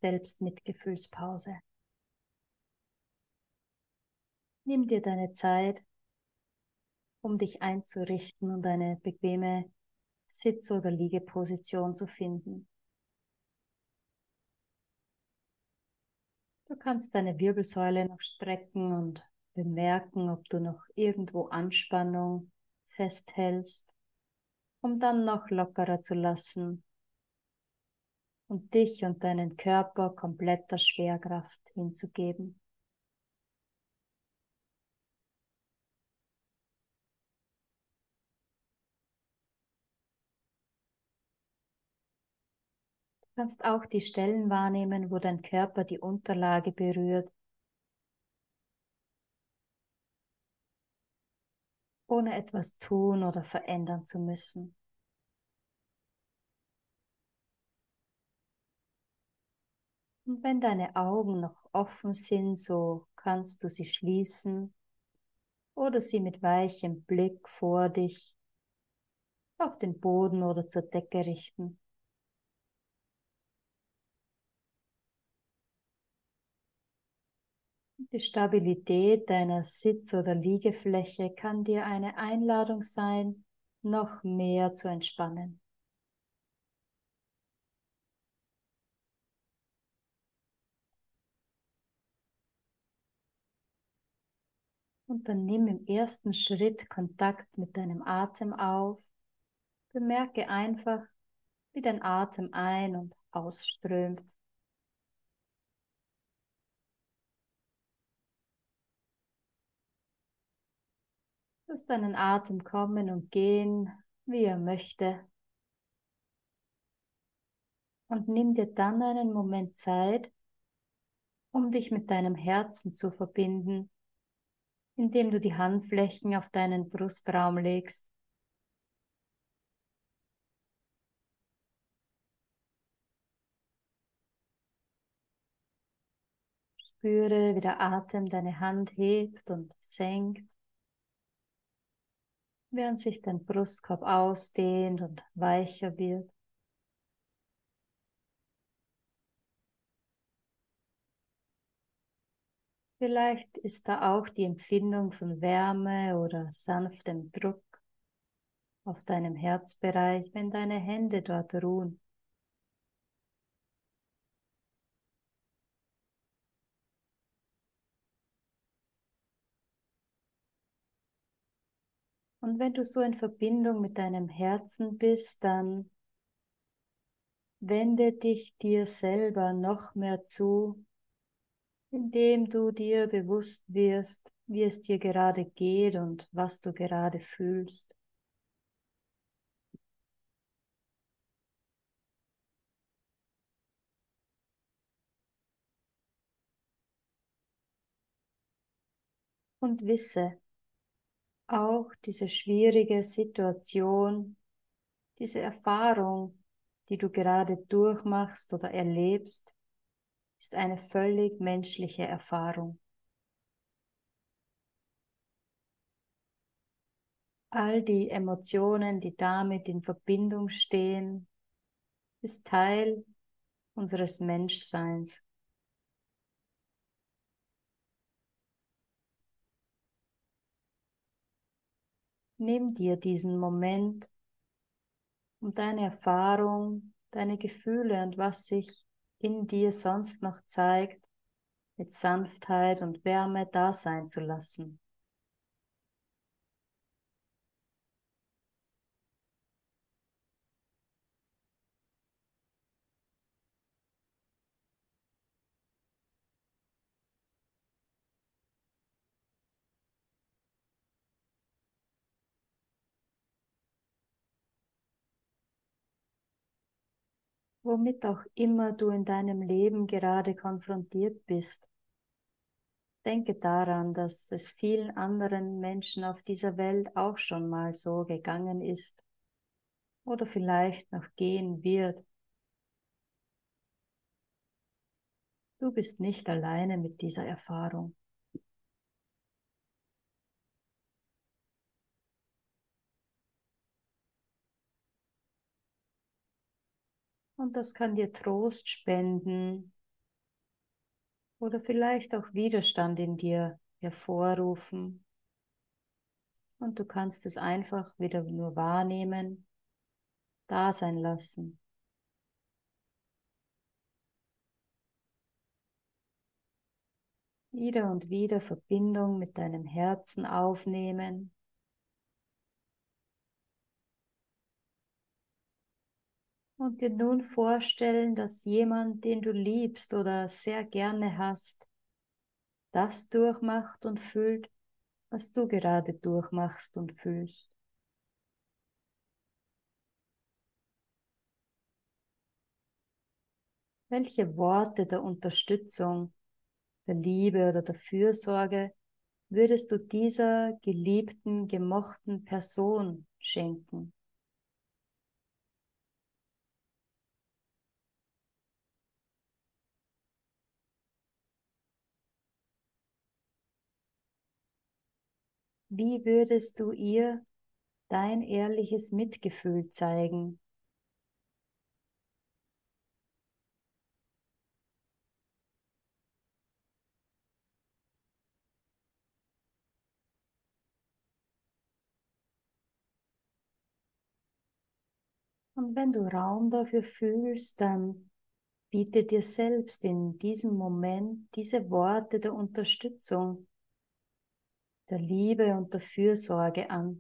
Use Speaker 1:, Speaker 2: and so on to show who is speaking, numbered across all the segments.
Speaker 1: Selbstmitgefühlspause. Nimm dir deine Zeit, um dich einzurichten und eine bequeme Sitz- oder Liegeposition zu finden. Du kannst deine Wirbelsäule noch strecken und bemerken, ob du noch irgendwo Anspannung festhältst, um dann noch lockerer zu lassen und dich und deinen Körper kompletter Schwerkraft hinzugeben. Du kannst auch die Stellen wahrnehmen, wo dein Körper die Unterlage berührt, ohne etwas tun oder verändern zu müssen. Und wenn deine Augen noch offen sind, so kannst du sie schließen oder sie mit weichem Blick vor dich auf den Boden oder zur Decke richten. Die Stabilität deiner Sitz- oder Liegefläche kann dir eine Einladung sein, noch mehr zu entspannen. Und dann nimm im ersten Schritt Kontakt mit deinem Atem auf. Bemerke einfach, wie dein Atem ein- und ausströmt. Lass deinen Atem kommen und gehen, wie er möchte. Und nimm dir dann einen Moment Zeit, um dich mit deinem Herzen zu verbinden, indem du die Handflächen auf deinen Brustraum legst. Spüre, wie der Atem deine Hand hebt und senkt, während sich dein Brustkorb ausdehnt und weicher wird. Vielleicht ist da auch die Empfindung von Wärme oder sanftem Druck auf deinem Herzbereich, wenn deine Hände dort ruhen. Und wenn du so in Verbindung mit deinem Herzen bist, dann wende dich dir selber noch mehr zu, indem du dir bewusst wirst, wie es dir gerade geht und was du gerade fühlst. Und wisse, auch diese schwierige Situation, diese Erfahrung, die du gerade durchmachst oder erlebst, ist eine völlig menschliche Erfahrung. All die Emotionen, die damit in Verbindung stehen, ist Teil unseres Menschseins. Nimm dir diesen Moment, um deine Erfahrung, deine Gefühle und was sich in dir sonst noch zeigt, mit Sanftheit und Wärme da sein zu lassen. Womit auch immer du in deinem Leben gerade konfrontiert bist, denke daran, dass es vielen anderen Menschen auf dieser Welt auch schon mal so gegangen ist oder vielleicht noch gehen wird. Du bist nicht alleine mit dieser Erfahrung. Und das kann dir Trost spenden, oder vielleicht auch Widerstand in dir hervorrufen. Und du kannst es einfach wieder nur wahrnehmen, da sein lassen. Wieder und wieder Verbindung mit deinem Herzen aufnehmen. Und dir nun vorstellen, dass jemand, den du liebst oder sehr gerne hast, das durchmacht und fühlt, was du gerade durchmachst und fühlst. Welche Worte der Unterstützung, der Liebe oder der Fürsorge würdest du dieser geliebten, gemochten Person schenken? Wie würdest du ihr dein ehrliches Mitgefühl zeigen? Und wenn du Raum dafür fühlst, dann biete dir selbst in diesem Moment diese Worte der Unterstützung, der Liebe und der Fürsorge an.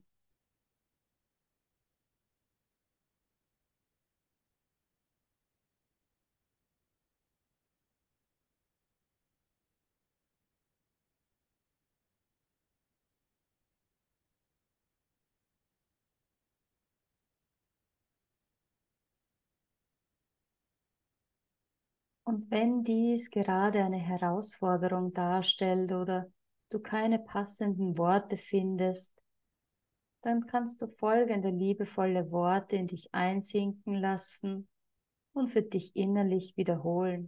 Speaker 1: Und wenn dies gerade eine Herausforderung darstellt oder du keine passenden Worte findest, dann kannst du folgende liebevolle Worte in dich einsinken lassen und für dich innerlich wiederholen.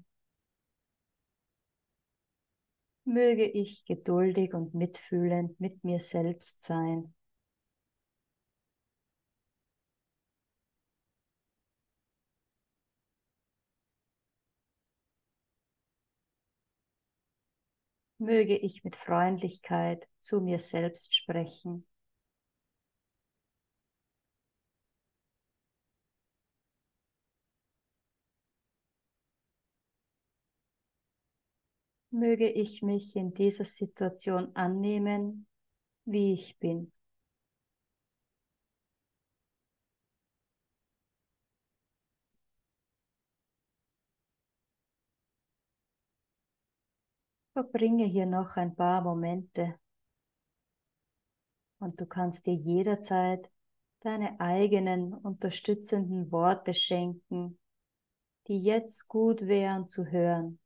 Speaker 1: Möge ich geduldig und mitfühlend mit mir selbst sein. Möge ich mit Freundlichkeit zu mir selbst sprechen. Möge ich mich in dieser Situation annehmen, wie ich bin. Verbringe hier noch ein paar Momente und du kannst dir jederzeit deine eigenen unterstützenden Worte schenken, die jetzt gut wären zu hören.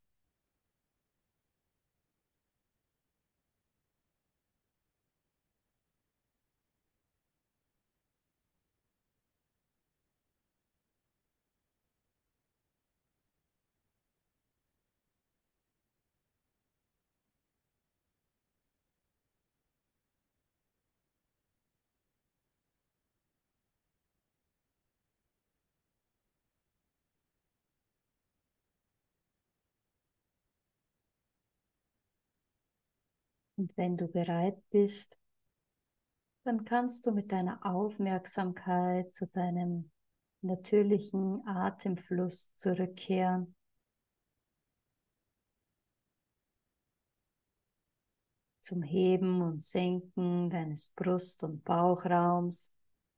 Speaker 1: Und wenn du bereit bist, dann kannst du mit deiner Aufmerksamkeit zu deinem natürlichen Atemfluss zurückkehren, zum Heben und Senken deines Brust- und Bauchraums,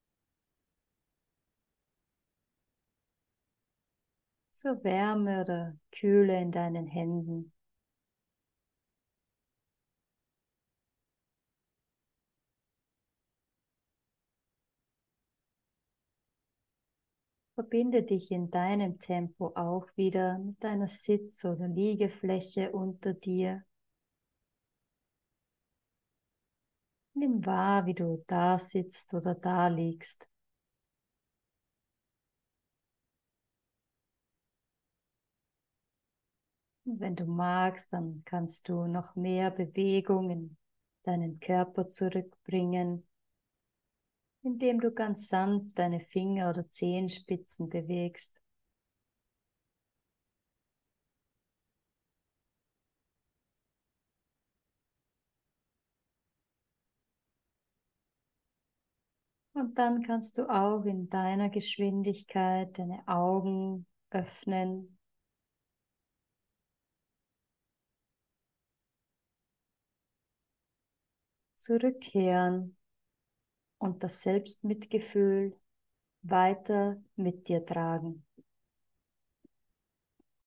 Speaker 1: zur Wärme oder Kühle in deinen Händen. Verbinde dich in deinem Tempo auch wieder mit deiner Sitz- oder Liegefläche unter dir. Nimm wahr, wie du da sitzt oder da liegst. Und wenn du magst, dann kannst du noch mehr Bewegung in deinen Körper zurückbringen, indem du ganz sanft deine Finger oder Zehenspitzen bewegst. Und dann kannst du auch in deiner Geschwindigkeit deine Augen öffnen, zurückkehren und das Selbstmitgefühl weiter mit dir tragen.